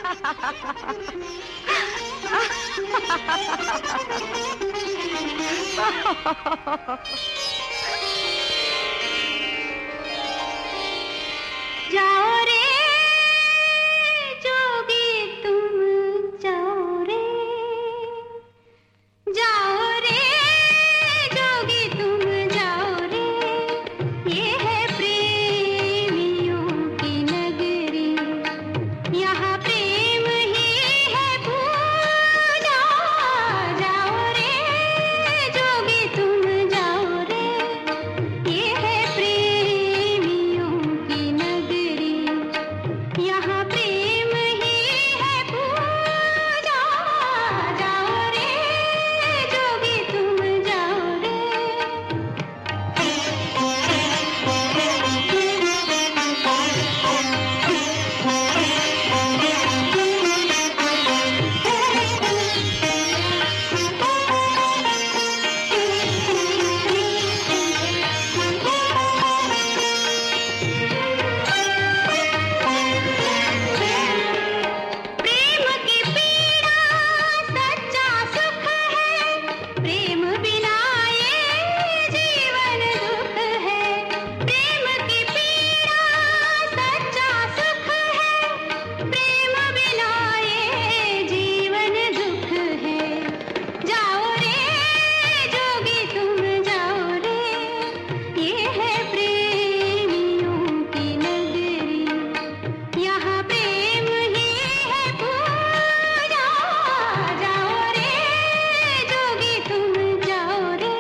जाओ रे जोगी तुम, जाओ रे, जाओ रे जोगी तुम, जाओ रे। ये है प्रेमियों की नगरी, यहाँ प्रेम ही है पूजा। जाओ रे जोगी तुम, जाओ रे, ये है प्रेमियों की नगरी, यहाँ प्रेम ही है पूजा। जाओ रे जोगी तुम, जाओ रे। प्रेम की पीड़ा सच्चा सुख है, प्रेम बिना ये जीवन दुख है। प्रेम की पीड़ा सच्चा सुख है, प्रेम बिना ये जीवन दुख है। जाओ रे जोगी तुम, जाओ रे, ये है प्रेमियों की नगरी, यहाँ प्रेम ही है पूजा। जाओ रे जोगी तुम, जाओ रे।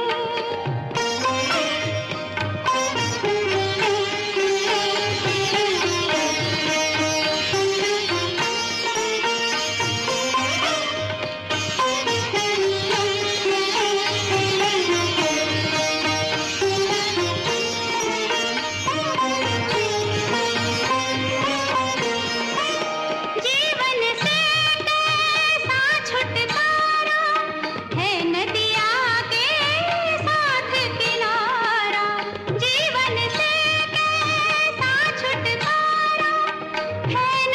जीवन से कैसा छुटकारा है, नदिया के साथ किनारा। जीवन से कैसा छुटकारा है,